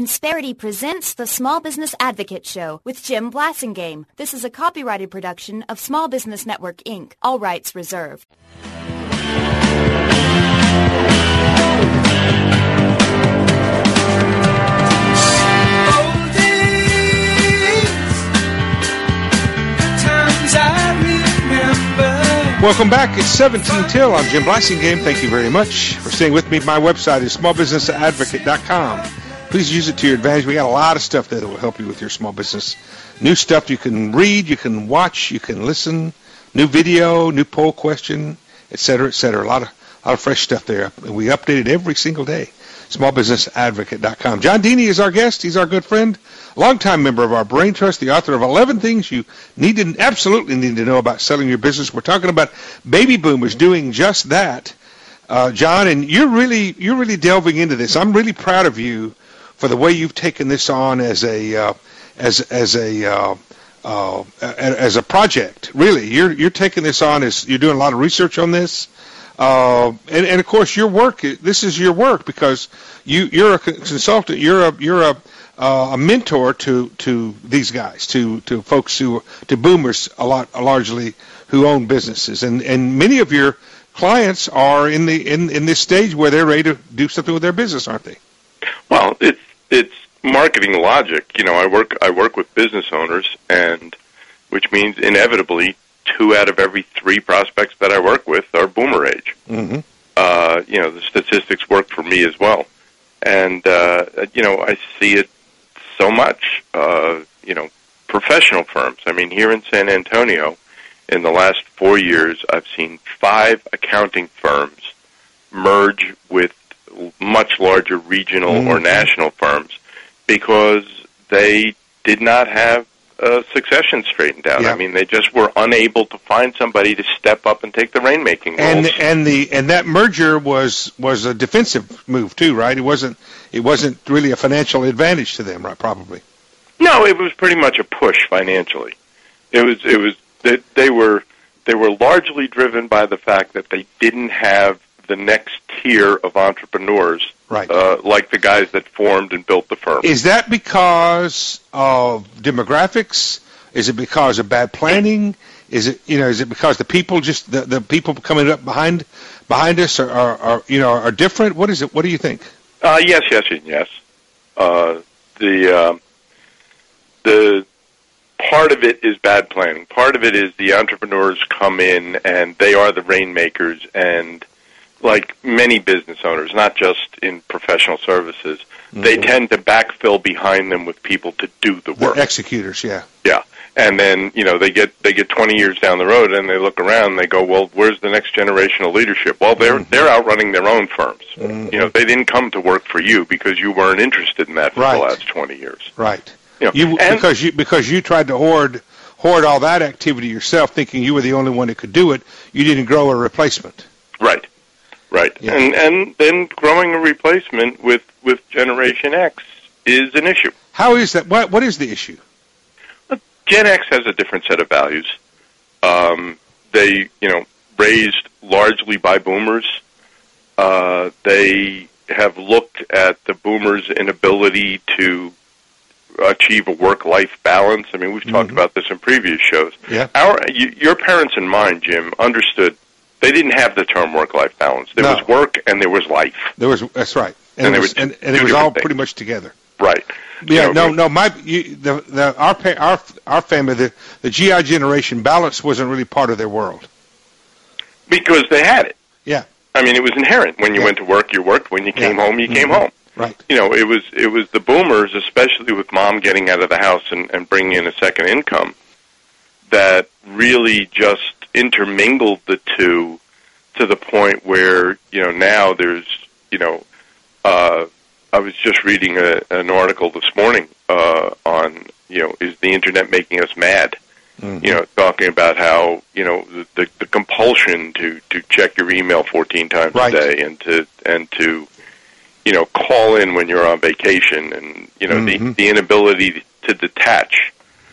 Insperity presents the Small Business Advocate Show with Jim Blasingame. This is a copyrighted production of Small Business Network, Inc. All rights reserved. Welcome back. It's 17 till. I'm Jim Blasingame. Thank you very much for staying with me. My website is smallbusinessadvocate.com. Please use it to your advantage. We got a lot of stuff that will help you with your small business. New stuff you can read, you can watch, you can listen. New video, new poll question, et cetera, et cetera. A lot of fresh stuff there. And we update it every single day. Smallbusinessadvocate.com. John Deeney is our guest. He's our good friend, longtime member of our Brain Trust, the author of 11 Things You Absolutely Need to Know About Selling Your Business. We're talking about baby boomers doing just that, John, and you're really delving into this. I'm really proud of you for the way you've taken this on as a project. Really, you're taking this on as you're doing a lot of research on this. And of course your work. This is your work because you're a consultant. You're a mentor to these guys, to folks to boomers largely who own businesses, and many of your clients are in this stage where they're ready to do something with their business, aren't they? Well, it's marketing logic. You know, I work with business owners, and which means inevitably 2 out of every 3 prospects that I work with are boomer age. Mm-hmm. The statistics work for me as well. And, I see it so much, professional firms. I mean, here in San Antonio, in the last 4 years, I've seen 5 accounting firms merge with much larger regional or national firms because they did not have succession straightened out. Yeah. I mean, they just were unable to find somebody to step up and take the rainmaking roles. And that merger was a defensive move too, right? It wasn't really a financial advantage to them, right? Probably. No, it was pretty much a push financially. They were largely driven by the fact that they didn't have the next tier of entrepreneurs, right? Like the guys that formed and built the firm. Is that because of demographics? Is it because of bad planning? Is it because the people the people coming up behind us are different? What is it? What do you think? Yes. The part of it is bad planning. Part of it is the entrepreneurs come in and they are the rainmakers, and like many business owners, not just in professional services, they tend to backfill behind them with people to do the work. The executors, yeah. Yeah. And then, they get 20 years down the road and they look around and they go, well, where's the next generation of leadership? Well, they're outrunning their own firms. Mm-hmm. They didn't come to work for you because you weren't interested in that for the last 20 years. Right. Because you tried to hoard all that activity yourself, thinking you were the only one that could do it, you didn't grow a replacement. Right. Yeah. And then growing a replacement with Generation X is an issue. How is that? What is the issue? Gen X has a different set of values. They, raised largely by boomers. They have looked at the boomers' inability to achieve a work-life balance. I mean, we've talked about this in previous shows. Yeah. Your parents and mine, Jim, understood they didn't have the term work-life balance. There was work and there was life. That's right. And it was all pretty much together. Right. Yeah. Our family, the GI generation, balance wasn't really part of their world. Because they had it. Yeah. I mean, it was inherent. When you went to work, you worked. When you came home, you came home. Right. It was the boomers, especially with mom getting out of the house and bringing in a second income, that really just intermingled the two to the point where, now there's, I was just reading an article this morning on, is the Internet making us mad? Mm-hmm. Talking about how, the compulsion to check your email 14 times a day and to call in when you're on vacation and, the inability to detach.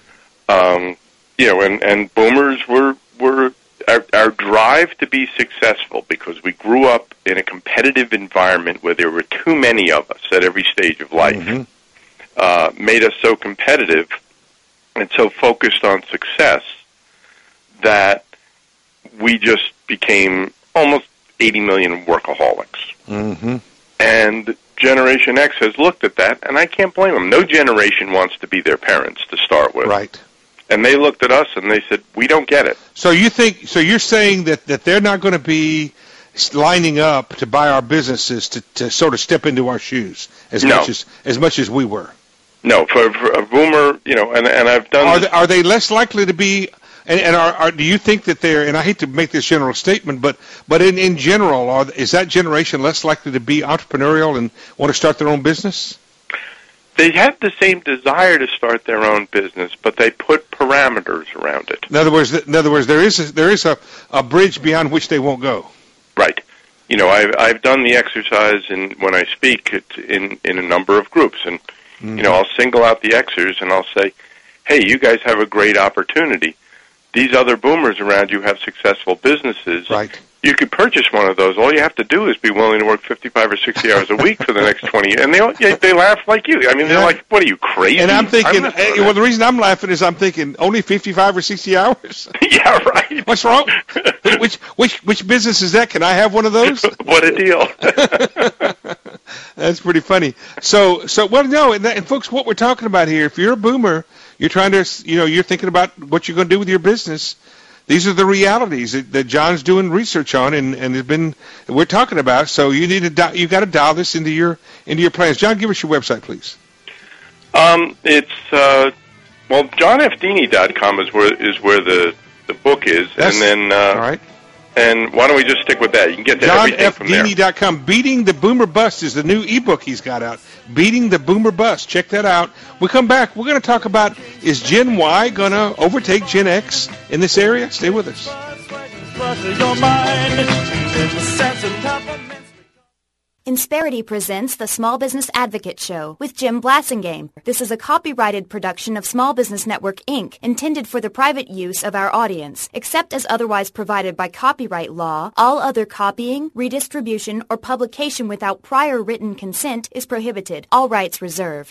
And boomers were our drive to be successful, because we grew up in a competitive environment where there were too many of us at every stage of life. Mm-hmm. made us so competitive and so focused on success that we just became almost 80 million workaholics. Mm-hmm. And Generation X has looked at that, and I can't blame them. No generation wants to be their parents to start with. Right. And they looked at us and they said, we don't get it. So you're saying that they're not going to be lining up to buy our businesses to sort of step into our shoes as much as we were. No, for a boomer, and I've done. Are they less likely to be? And do you think that they're? And I hate to make this general statement, but in general, is that generation less likely to be entrepreneurial and want to start their own business? They have the same desire to start their own business, but they put parameters around it. In other words, there is a bridge beyond which they won't go. Right. I've done the exercise, and when I speak, it's in a number of groups, and I'll single out the Xers and I'll say, "Hey, you guys have a great opportunity. These other boomers around you have successful businesses. Right. You could purchase one of those. All you have to do is be willing to work 55 or 60 hours a week for the next 20 years." And they laugh like you. I mean, they're like, "What are you, crazy?" And I'm thinking, the reason I'm laughing is I'm thinking, only 55 or 60 hours? Yeah, right. What's wrong? Which business is that? Can I have one of those? What a deal. That's pretty funny. So well, no, and folks, what we're talking about here, if you're a boomer, you're trying to, you're thinking about what you're going to do with your business. These are the realities that John's doing research on and we're talking about. So you got to dial this into your plans. John, give us your website, please. It's johnfdini.com is where the book is, and then all right. And why don't we just stick with that? You can get to everything from there. JohnFDini.com. Beating the Boomer Bust is the new ebook he's got out. Beating the Boomer Bust. Check that out. We come back. We're going to talk about, is Gen Y going to overtake Gen X in this area? Stay with us. Insperity presents the Small Business Advocate Show with Jim Blasingame. This is a copyrighted production of Small Business Network, Inc., intended for the private use of our audience. Except as otherwise provided by copyright law, all other copying, redistribution, or publication without prior written consent is prohibited. All rights reserved.